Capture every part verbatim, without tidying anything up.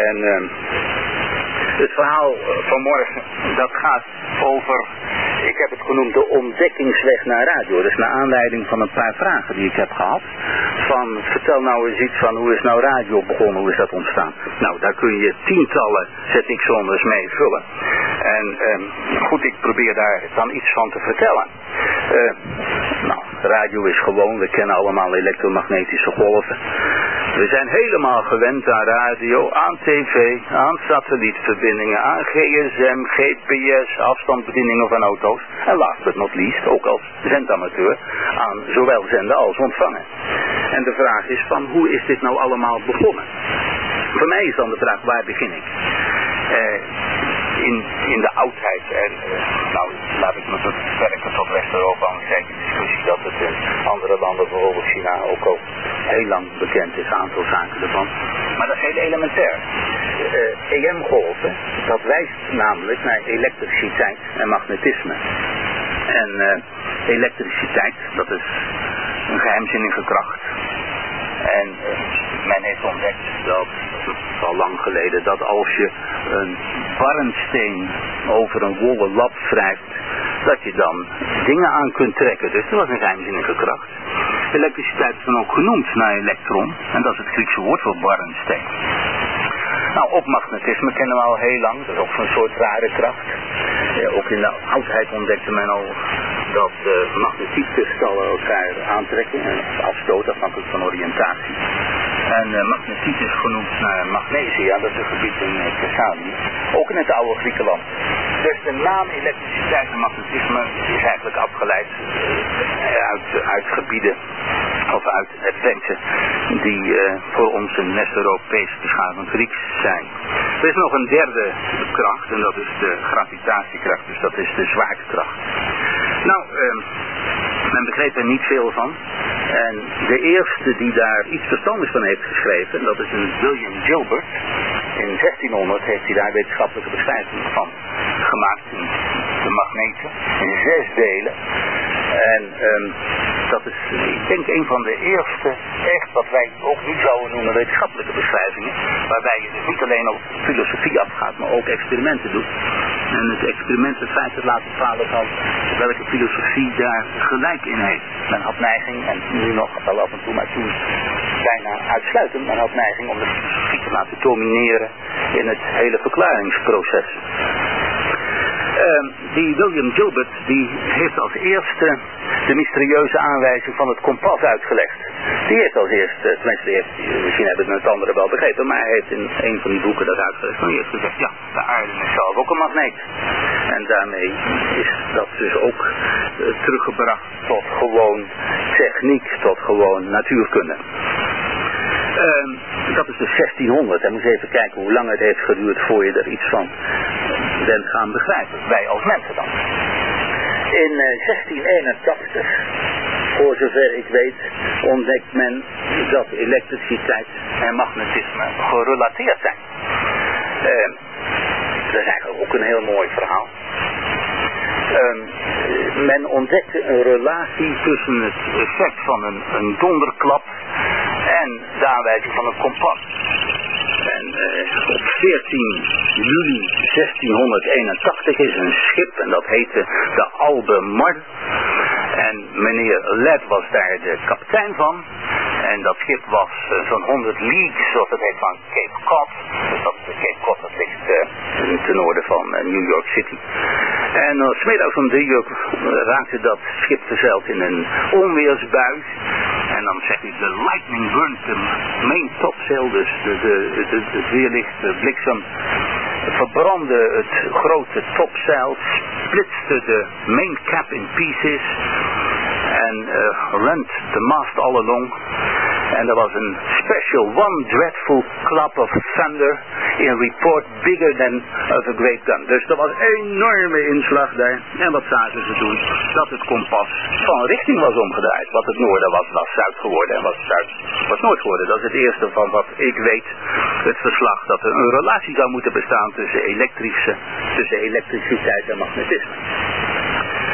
En uh, het verhaal vanmorgen, dat gaat over, ik heb het genoemd, de ontdekkingsweg naar radio. Dus naar aanleiding van een paar vragen die ik heb gehad. Van, vertel nou eens iets van, hoe is nou radio begonnen, hoe is dat ontstaan? Nou, daar kun je tientallen Z X-zonders mee vullen. En uh, goed, ik probeer daar dan iets van te vertellen. Uh, nou, radio is gewoon, we kennen allemaal elektromagnetische golven. We zijn helemaal gewend aan radio, aan tv, aan satellietverbindingen, aan G S M, G P S, afstandsbedieningen van auto's. En last but not least, ook als zendamateur, aan zowel zenden als ontvangen. En de vraag is van, hoe is dit nou allemaal begonnen? Voor mij is dan de vraag, waar begin ik? Uh, in, in de oudheid, en uh, nou, laat ik me beperken tot West-Europa, want er zijn die discussie dat het in andere landen, bijvoorbeeld China, ook al heel lang bekend is, een aantal zaken ervan. Maar dat is heel elementair. Uh, E M-golven, dat wijst namelijk naar elektriciteit en magnetisme. En uh, elektriciteit, dat is een geheimzinnige kracht. En uh, men heeft ontdekt dat, al lang geleden, dat als je een barnsteen over een wollen lap wrijft, dat je dan dingen aan kunt trekken. Dus dat was een geheimzinnige kracht. Elektriciteit is dan ook genoemd naar elektron, en dat is het Griekse woord voor barnsteen. Nou, ook magnetisme kennen we al heel lang, dat is ook zo'n soort rare kracht. Ja, ook in de oudheid ontdekte men al dat uh, magnetietkristallen elkaar aantrekken en afstoten, afhankelijk van oriëntatie. En uh, magnetiet is genoemd naar Magnesia, dat is een gebied in uh, Thessalië, ook in het oude Griekenland. Dus de naam elektriciteit en magnetisme is eigenlijk afgeleid uh, uit, uit gebieden of uit effecten die uh, voor ons in West-Europees beschavend Grieks zijn. Er is nog een derde kracht en dat is de gravitatiekracht, dus dat is de zwaartekracht. Nou, uh, men begreep er niet veel van. En de eerste die daar iets verstandigs van heeft geschreven, dat is een William Gilbert. In zestienhonderd heeft hij daar wetenschappelijke beschrijving van gemaakt. De magneten, in zes delen. En um, dat is, ik denk, een van de eerste, echt wat wij ook nu zouden noemen wetenschappelijke beschrijvingen. Waarbij je dus niet alleen op filosofie afgaat, maar ook experimenten doet. En het experiment het feit laat bepalen van welke filosofie daar gelijk in heeft. Men had neiging, en nu nog wel af en toe, maar toen bijna uitsluitend, men had neiging om de filosofie te laten domineren in het hele verklaringsproces. Uh, die William Gilbert, die heeft als eerste de mysterieuze aanwijzing van het kompas uitgelegd. Die heeft als eerste, tenminste, die heeft, misschien hebben het andere wel begrepen, maar hij heeft in een van die boeken dat uitgelegd. En die heeft gezegd, ja, de aarde is zelf ook een magneet. En daarmee is dat dus ook uh, teruggebracht tot gewoon techniek, tot gewoon natuurkunde. Uh, dat is dus zestienhonderd. En moet je even kijken hoe lang het heeft geduurd voor je er iets van bent gaan begrijpen. Wij als mensen dan. In uh, zestien eenentachtig, voor zover ik weet, ontdekt men dat elektriciteit en magnetisme gerelateerd zijn. Uh, dat is eigenlijk ook een heel mooi verhaal. Uh, men ontdekte een relatie tussen het effect van een, een donderklap en de aanwijzing van een kompas. En uh, op veertien juli zestienhonderdeenentachtig is een schip en dat heette de Albemarle. En meneer Led was daar de kapitein van. En dat schip was uh, zo'n honderd leagues, zoals het heet, van Cape Cod. Dus dat is Cape Cod, dat ligt uh, ten noorden van uh, New York City. En uh, 's middags om drie uur uh, raakte dat schip verzeild in een onweersbui. En dan zegt hij, de lightning burnt the main topsail, dus de, de, de, de, het weerlicht, de bliksem, verbrandde het grote topsail, splitste de main cap in pieces en uh, rent the mast all along. En er was een special one dreadful clap of thunder in report bigger than of a great gun. Dus er was een enorme inslag daar. En wat zagen ze toen? Dat het kompas van richting was omgedraaid. Wat het noorden was, was zuid geworden en wat zuid was noord geworden. Dat is het eerste van wat ik weet. Het verslag dat er een relatie zou moeten bestaan tussen elektrische, tussen elektriciteit en magnetisme.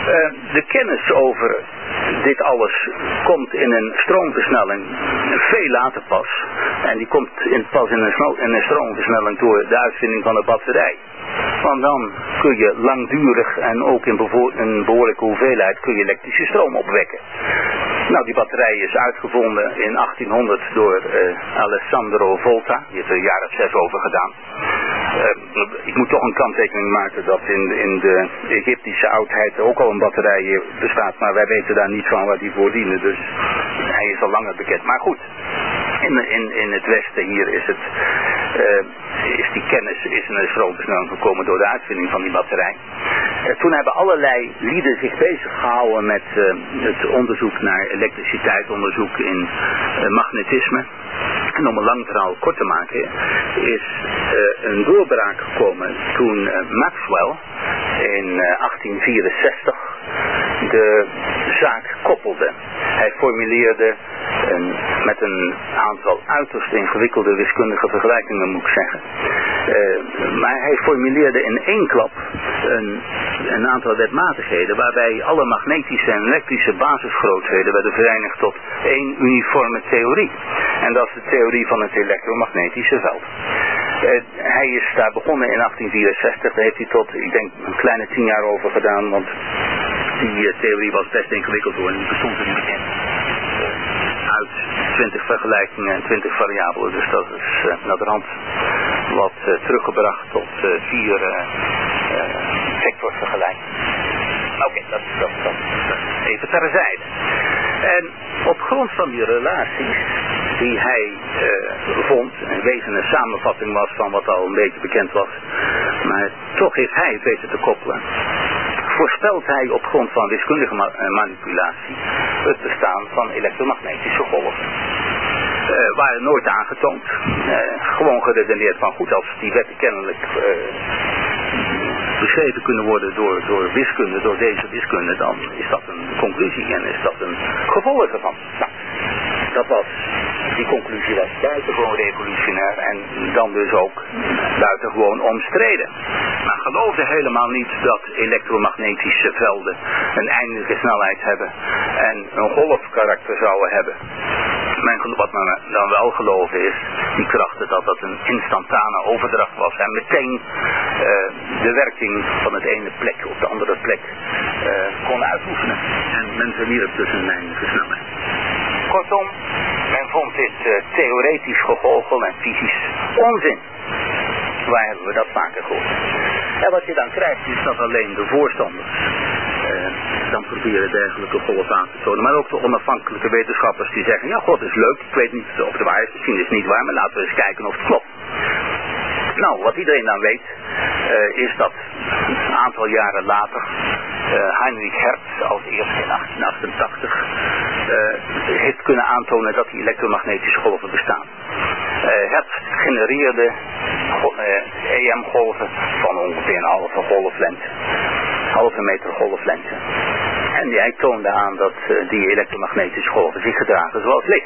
Uh, de kennis over dit alles komt in een stroomversnelling veel later pas. En die komt in, pas in een, sno- in een stroomversnelling door de uitvinding van de batterij. Want dan kun je langdurig en ook in bevo- een behoorlijke hoeveelheid kun je elektrische stroom opwekken. Nou, die batterij is uitgevonden in achttienhonderd door uh, Alessandro Volta. Die heeft er een jaar of zes over gedaan. Uh, ik moet toch een kanttekening maken dat in, in de Egyptische oudheid ook al een batterij bestaat. Maar wij weten daar niet van wat die voor dienen. Dus hij is al langer bekend. Maar goed, in, in, in het westen hier is het... Uh, is die kennis is in een stroomversnelling gekomen door de uitvinding van die batterij. Uh, toen hebben allerlei lieden zich bezig gehouden met uh, het onderzoek naar elektriciteit, onderzoek in uh, magnetisme. En om een lang verhaal kort te maken, is uh, een doorbraak gekomen toen uh, Maxwell in uh, achttien vierenzestig de zaak koppelde. Hij formuleerde een, met een aantal uiterst ingewikkelde wiskundige vergelijkingen, moet ik zeggen. Uh, maar hij formuleerde in één klap een, een aantal wetmatigheden waarbij alle magnetische en elektrische basisgrootheden werden verenigd tot één uniforme theorie. En dat is de theorie van het elektromagnetische veld. Uh, hij is daar begonnen in achttien vierenzestig, daar heeft hij tot, ik denk, een kleine tien jaar over gedaan, want die uh, theorie was best ingewikkeld hoor, en die bestond er niet bekend. Uh, uit twintig vergelijkingen en twintig variabelen, dus dat is uh, naar de hand wat uh, teruggebracht tot uh, vier uh, uh, vectorvergelijkingen. Oké, okay, dat, dat, dat, dat even terzijde. En op grond van die relaties die hij uh, vond, en wezen een samenvatting was van wat al een beetje bekend was, maar toch heeft hij het weten te koppelen, voorspelt hij op grond van wiskundige ma- uh, manipulatie het bestaan van elektromagnetische golven. Uh, waren nooit aangetoond. Uh, gewoon geredeneerd van goed, als die wetten kennelijk uh, beschreven kunnen worden door, door wiskunde, door deze wiskunde, dan is dat een conclusie en is dat een gevolg ervan. Nou, dat was, die conclusie was buitengewoon revolutionair en dan dus ook buitengewoon omstreden. Men geloofde helemaal niet dat elektromagnetische velden een eindige snelheid hebben en een golfkarakter zouden hebben. Men, wat men dan wel geloven is, die krachten, dat dat een instantane overdracht was en meteen uh, de werking van het ene plek op de andere plek uh, kon uitoefenen. En men verwierp dus een eindige snelheid. Kortom, men vond dit uh, theoretisch gegoochel en fysisch onzin. Waar hebben we dat vaker gehoord? En wat je dan krijgt is dat alleen de voorstanders uh, dan proberen dergelijke golven aan te tonen. Maar ook de onafhankelijke wetenschappers die zeggen, ja, God is leuk, ik weet niet of het waar is, misschien is het niet waar, maar laten we eens kijken of het klopt. Nou, wat iedereen dan weet, uh, is dat een aantal jaren later uh, Heinrich Hertz als eerste in achttien achtentachtig uh, heeft kunnen aantonen dat die elektromagnetische golven bestaan. Uh, Hertz genereerde uh, E M-golven van ongeveer een halve golflengte, halve meter golflengte. En hij toonde aan dat uh, die elektromagnetische golven zich gedragen zoals licht.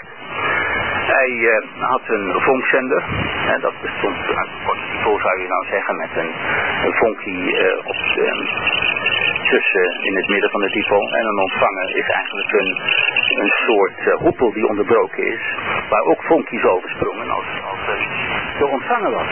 Hij uh, had een vonkzender, en dat bestond uit een kortstiefel zou je nou zeggen, met een, een vonkie uh, op, um, tussen in het midden van de dipol. En een ontvanger is eigenlijk een, een soort uh, hoepel die onderbroken is, waar ook vonkies oversprongen als, als uh, de ontvanger was.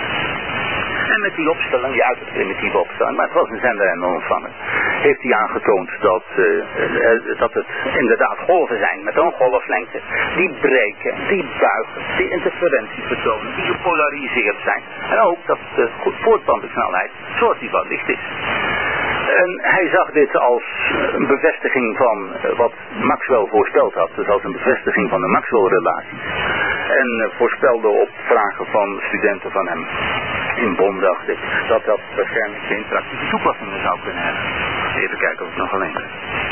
En met die opstelling, die uit het primitieve opstelling, maar het was een zender en een ontvanger, heeft hij aangetoond dat, uh, uh, dat het inderdaad golven zijn met een golflengte, die breken, die buigen, die interferentie vertonen, die gepolariseerd zijn. En ook dat de voortplantingssnelheid zoals die van licht is. En hij zag dit als een bevestiging van wat Maxwell voorspeld had, dus als een bevestiging van de Maxwell-relaties. En uh, voorspelde op vragen van studenten van hem in Bonn, dacht ik, dat dat waarschijnlijk geen praktische toepassingen zou kunnen hebben. Even kijken of ik nog alleen ben.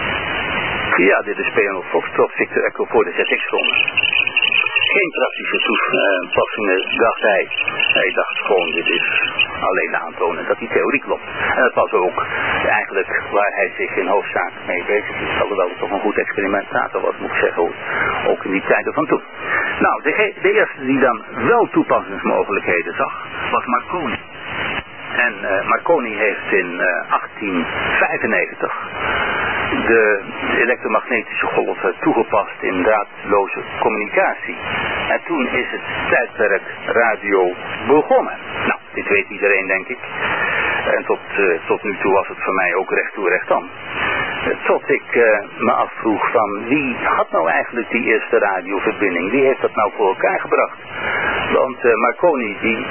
Ja, dit is P N Foxtrot Victor Echo voor de Z X-ronde. Geen praktische toepassingen, dacht hij. Hij dacht gewoon, dit is alleen aantonen dat die theorie klopt. En dat was ook eigenlijk waar hij zich in hoofdzaak mee bezig is. Alhoewel het toch een goed experimentator was, moet ik zeggen, ook in die tijden van toen. Nou, de, de eerste die dan wel toepassingsmogelijkheden zag, was Marconi. En uh, Marconi heeft in uh, achttien vijfennegentig de elektromagnetische golven toegepast in draadloze communicatie. En toen is het tijdperk radio begonnen. Nou, dit weet iedereen, denk ik. En tot, uh, tot nu toe was het voor mij ook recht toe recht aan. Tot ik uh, me afvroeg van wie had nou eigenlijk die eerste radioverbinding? Wie heeft dat nou voor elkaar gebracht? Want uh, Marconi die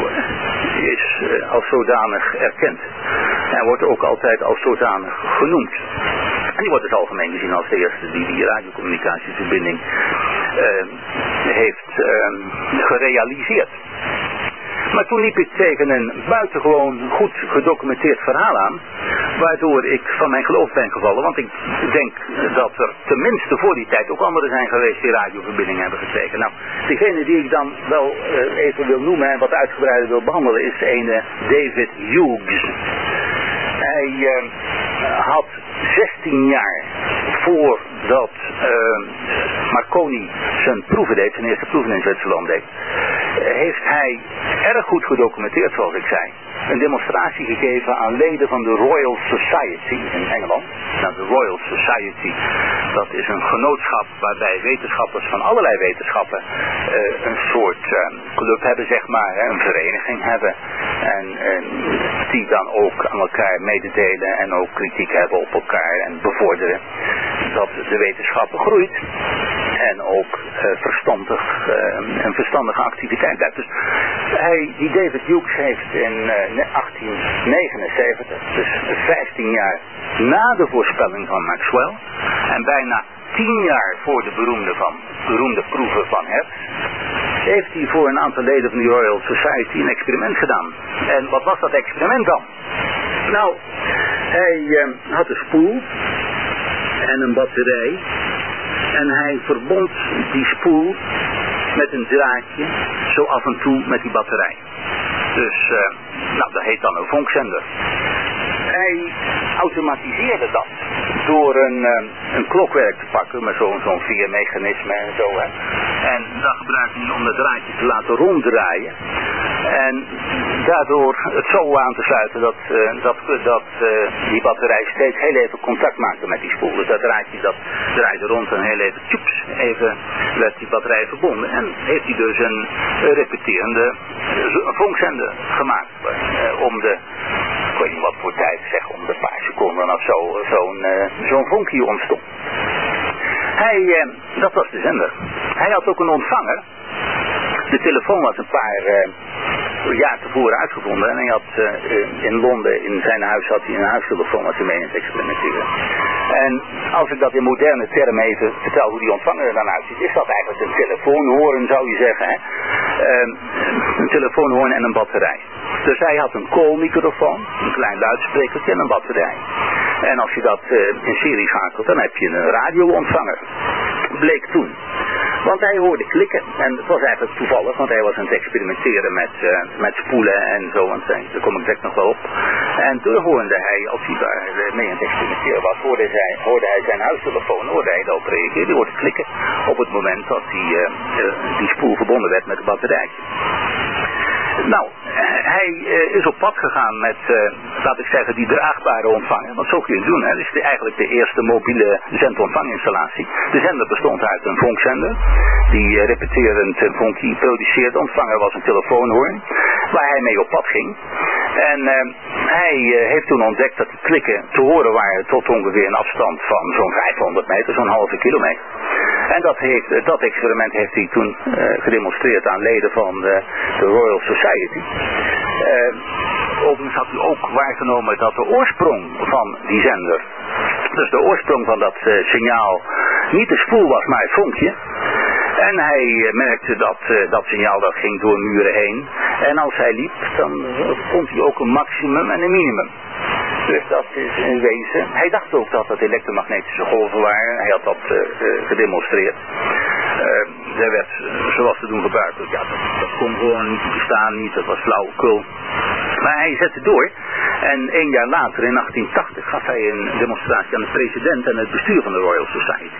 is uh, als zodanig erkend. En wordt ook altijd als zodanig genoemd. En die wordt dus algemeen gezien als de eerste die die radiocommunicatieverbinding uh, heeft uh, gerealiseerd. Maar toen liep ik tegen een buitengewoon goed gedocumenteerd verhaal aan, waardoor ik van mijn geloof ben gevallen. Want ik denk dat er tenminste voor die tijd ook anderen zijn geweest die radioverbindingen hebben gekregen. Nou, degene die ik dan wel uh, even wil noemen en wat uitgebreider wil behandelen is een David Hughes. Hij uh, had zestien jaar voordat uh, Marconi zijn proeven deed, zijn eerste proeven in Zwitserland deed, heeft hij erg goed gedocumenteerd, zoals ik zei, een demonstratie gegeven aan leden van de Royal Society in Engeland. Nou, de Royal Society, dat is een genootschap waarbij wetenschappers van allerlei wetenschappen uh, een soort uh, club hebben, zeg maar, hè, een vereniging hebben. En uh, die dan ook aan elkaar mededelen en ook kritiek hebben op elkaar en bevorderen dat de wetenschap groeit. En ook uh, verstandig, uh, een verstandige activiteit blijft. Dus hij, die David Hughes heeft in uh, achttien negenenzeventig, dus vijftien jaar na de voorspelling van Maxwell en bijna tien jaar voor de beroemde, van, beroemde proeven van Hertz, heeft hij voor een aantal leden van de Royal Society een experiment gedaan. En wat was dat experiment dan? Nou, hij uh, had een spoel en een batterij. En hij verbond die spoel met een draadje, zo af en toe met die batterij. Dus, uh, nou, dat heet dan een vonkzender. Hij automatiseerde dat door een, uh, een klokwerk te pakken met zo'n zo'n vier mechanisme en zo. Hè. En dat gebruikte hij om het draadje te laten ronddraaien. En daardoor het zo aan te sluiten dat, uh, dat, dat uh, die batterij steeds heel even contact maakte met die spoel. Dus dat draadje dat draaide rond en heel even, tjoeps, even werd die batterij verbonden. En heeft hij dus een uh, repeterende uh, vonkzender gemaakt. Uh, om de, ik weet niet wat voor tijd, zeg, om de paar seconden of zo, zo'n uh, zo'n vonkje ontstond. Hij, uh, dat was de zender. Hij had ook een ontvanger. De telefoon was een paar uh, jaar tevoren uitgevonden. En hij had uh, in Londen, in zijn huis, had hij een huistelefoon wat hij mee in het experimenteren. En als ik dat in moderne termen even vertel hoe die ontvanger er dan uitziet, is dat eigenlijk een telefoonhoorn, zou je zeggen. Hè? Uh, een telefoonhoorn en een batterij. Dus hij had een koolmicrofoon, een klein luidsprekertje en een batterij. En als je dat uh, in serie schakelt, dan heb je een radioontvanger. Bleek toen. Want hij hoorde klikken. En het was eigenlijk toevallig, want hij was aan het experimenteren met, uh, met spoelen en zo. Want daar kom ik direct nog wel op. En toen hoorde hij, als hij daar mee aan het experimenteren was, hoorde hij, hoorde hij zijn huistelefoon, hoorde hij erop reageren. Die hoorde klikken op het moment dat die, uh, uh, die spoel verbonden werd met het batterijtje. Nou, hij uh, is op pad gegaan met, uh, laat ik zeggen, die draagbare ontvanger. Want zo kun je het doen, hè. Dat is de, eigenlijk de eerste mobiele zendontvanginstallatie. De zender bestond uit een vonkzender, die uh, repeterend een vonkje produceerde. De ontvanger was een telefoonhoorn, waar hij mee op pad ging. En uh, hij uh, heeft toen ontdekt dat die klikken te horen waren tot ongeveer een afstand van zo'n vijfhonderd meter, zo'n halve kilometer. En dat, heeft, dat experiment heeft hij toen uh, gedemonstreerd aan leden van de, de Royal Society. Uh, overigens had hij ook waargenomen dat de oorsprong van die zender, dus de oorsprong van dat uh, signaal, niet de spoel was, maar het vonkje. En hij uh, merkte dat uh, dat signaal dat ging door muren heen. En als hij liep, dan uh, vond hij ook een maximum en een minimum. Dus dat is in wezen. Hij dacht ook dat het elektromagnetische golven waren. Hij had dat uh, uh, gedemonstreerd. Uh, er werd, uh, zoals te doen gebruikelijk, ja, dat, dat kon gewoon niet bestaan, niet, dat was flauwekul. Maar hij zette door. En één jaar later, in achttien tachtig, gaf hij een demonstratie aan de president en het bestuur van de Royal Society.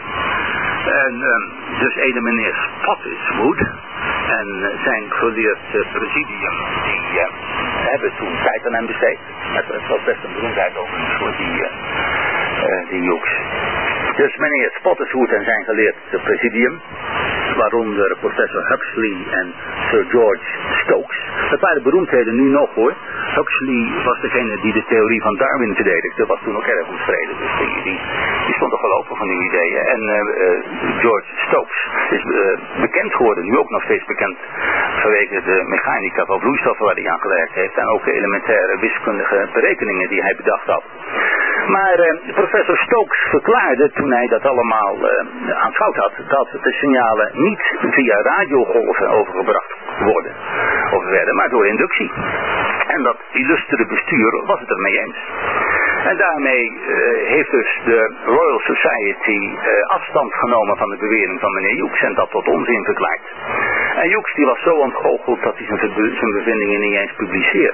En uh, dus ene meneer Spottiswoode en zijn geleerd uh, presidium, die uh, hebben toen tijd aan hem besteed. Het, het was best een beroemdheid overigens voor die, uh, uh, die Hughes. Dus meneer Spottiswoode en zijn geleerd presidium, waaronder professor Huxley en Sir George Stokes. Dat waren beroemdheden nu nog hoor. Huxley was degene die de theorie van Darwin verdedigde, was toen ook erg omstreden. Dus die, die, die stond toch wel open van die ideeën. En uh, uh, George Stokes is uh, bekend geworden, nu ook nog steeds bekend, vanwege de mechanica van vloeistoffen waar hij aan gewerkt heeft. En ook de elementaire wiskundige berekeningen die hij bedacht had. Maar uh, professor Stokes verklaarde toen hij dat allemaal uh, aanschouwd had, dat de signalen niet via radiogolven overgebracht worden, of werden, maar door inductie. En dat illustere bestuur was het ermee eens. En daarmee uh, heeft dus de Royal Society uh, afstand genomen van de bewering van meneer Hughes en dat tot onzin verklaard. En Hughes die was zo ontgoocheld dat hij zijn, zijn bevindingen niet eens publiceerde.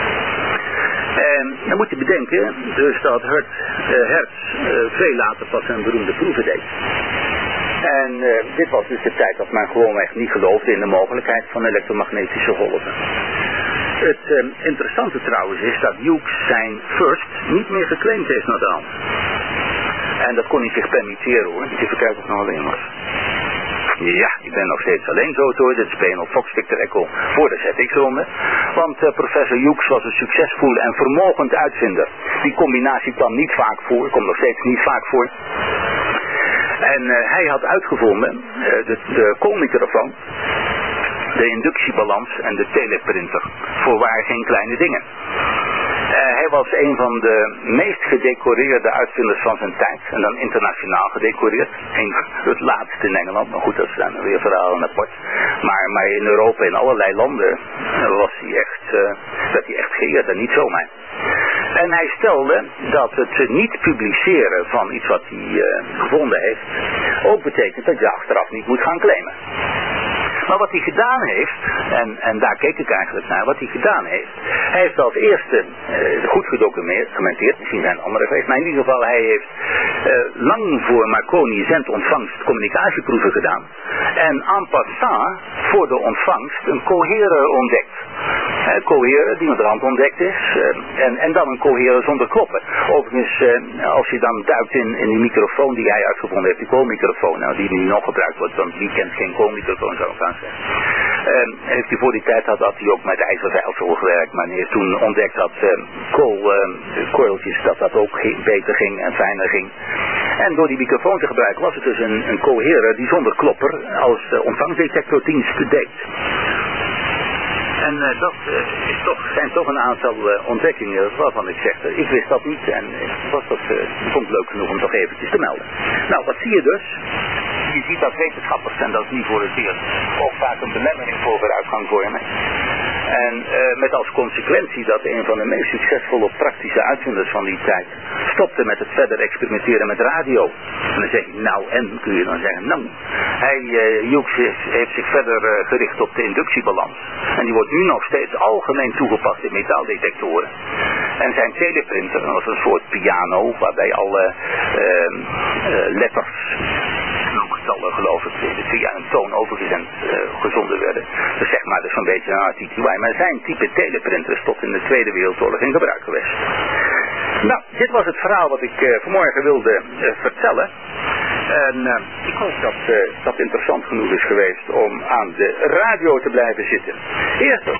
En dan moet je bedenken dus dat Hertz, uh, Hertz uh, veel later pas een beroemde proeven deed. En uh, dit was dus de tijd dat men gewoonweg niet geloofde in de mogelijkheid van elektromagnetische golven. Het uh, interessante trouwens is dat Hughes zijn first niet meer geclaimd heeft naar de hand. En dat kon hij zich permitteren hoor, even kijken of het nog alleen was. Ja, ik ben nog steeds alleen zo hoor, dit is P N L Fox Victor Echo voor de Z X-ronde. Want uh, professor Hughes was een succesvol en vermogend uitvinder. Die combinatie kwam niet vaak voor, komt nog steeds niet vaak voor. En uh, hij had uitgevonden uh, de, de koolmicrofoon, de inductiebalans en de teleprinter. Voorwaar geen kleine dingen. Uh, hij was een van de meest gedecoreerde uitvinders van zijn tijd. En dan internationaal gedecoreerd. Een, het laatste in Engeland. Maar goed, dat zijn weer verhalen apart. Maar, maar in Europa, in allerlei landen, was hij echt, uh, werd hij echt geëerd. En niet zomaar. En hij stelde dat het niet publiceren van iets wat hij uh, gevonden heeft, ook betekent dat je achteraf niet moet gaan claimen. Maar wat hij gedaan heeft, en, en daar keek ik eigenlijk naar, wat hij gedaan heeft, hij heeft als eerste uh, goed gedocumenteerd, misschien zijn er andere geweest, maar in ieder geval hij heeft uh, lang voor Marconi zendomvangst communicatieproeven gedaan. En en passant voor de ontvangst een coherer ontdekt. Een coherer die met de rand ontdekt is, uh, en, en dan een coherer zonder kloppen. Overigens, uh, als je dan duikt in, in die microfoon die hij uitgevonden heeft, die koolmicrofoon, nou, die nu nog gebruikt wordt, want die kent geen koolmicrofoon, zou ik gaan zeggen. Uh, heeft hij voor die tijd had, had hij ook met ijzerzeilsel gewerkt, maar hij heeft toen ontdekt dat uh, koolkorreltjes, uh, dat dat ook beter ging en fijner ging. En door die microfoon te gebruiken was het dus een, een coherer die zonder klopper als uh, ontvangdetectordienst deed. En uh, dat uh, is toch, zijn toch een aantal uh, ontdekkingen waarvan ik zeg, uh, ik wist dat niet en uh, was dat, uh, vond het leuk genoeg om toch eventjes te melden. Nou, wat zie je dus? Je ziet dat wetenschappers, en dat is niet voor het eerst, ook vaak een belemmering voor vooruitgang vormen. En uh, met als consequentie dat een van de meest succesvolle praktische uitvinders van die tijd stopte met het verder experimenteren met radio. En dan zeg je, nou en, kun je dan zeggen, nou. Hij, uh, Hughes heeft, heeft zich verder uh, gericht op de inductiebalans. En die wordt nu nog steeds algemeen toegepast in metaaldetectoren. En zijn teleprinter, dat was een soort piano, waarbij alle uh, uh, letters, getallen geloof ik, via een toon overgezend uh, gezonden werden. Dus zeg maar, dat is een beetje een R T T Y. Maar zijn type teleprinter is tot in de Tweede Wereldoorlog in gebruik geweest. Nou, dit was het verhaal wat ik uh, vanmorgen wilde uh, vertellen. En uh, ik hoop dat uh, dat interessant genoeg is geweest om aan de radio te blijven zitten. Eerst